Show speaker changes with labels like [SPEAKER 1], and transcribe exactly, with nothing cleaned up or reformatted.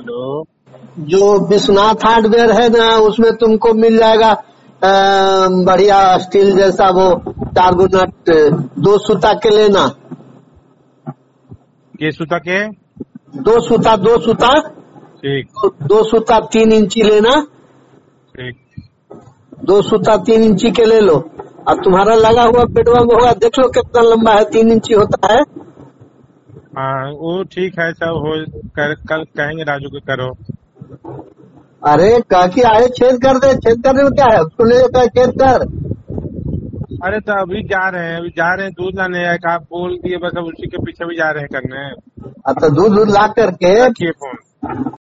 [SPEAKER 1] Hello,
[SPEAKER 2] जो Vishwanath hardware है ना, उसमें तुमको मिल जाएगा अ, बढ़िया स्टील जैसा वो चार गो नट, दो सूता के लेना,
[SPEAKER 1] के सूता के?
[SPEAKER 2] दो सूता दो सूता
[SPEAKER 1] ठीक
[SPEAKER 2] दो सूता तीन इंची लेना,
[SPEAKER 1] ठीक।
[SPEAKER 2] दो सूता तीन इंची के ले लो। अब तुम्हारा लगा हुआ बेडवा में होगा, देख लो कितना लंबा है, तीन इंची होता है।
[SPEAKER 1] हाँ वो ठीक है, सब हो कर, कल कहेंगे राजू को करो।
[SPEAKER 2] अरे कह के आए छेद कर दे, छेद करने में क्या है, उसको ले जाता है छेद कर।
[SPEAKER 1] अरे तो अभी जा रहे हैं, अभी जा रहे हैं दूध लाने, एक आप बोल दिए बस, अब उसी के पीछे भी जा रहे हैं करने।
[SPEAKER 2] अब तो दूध दूध ला करके
[SPEAKER 1] रखिए फोन।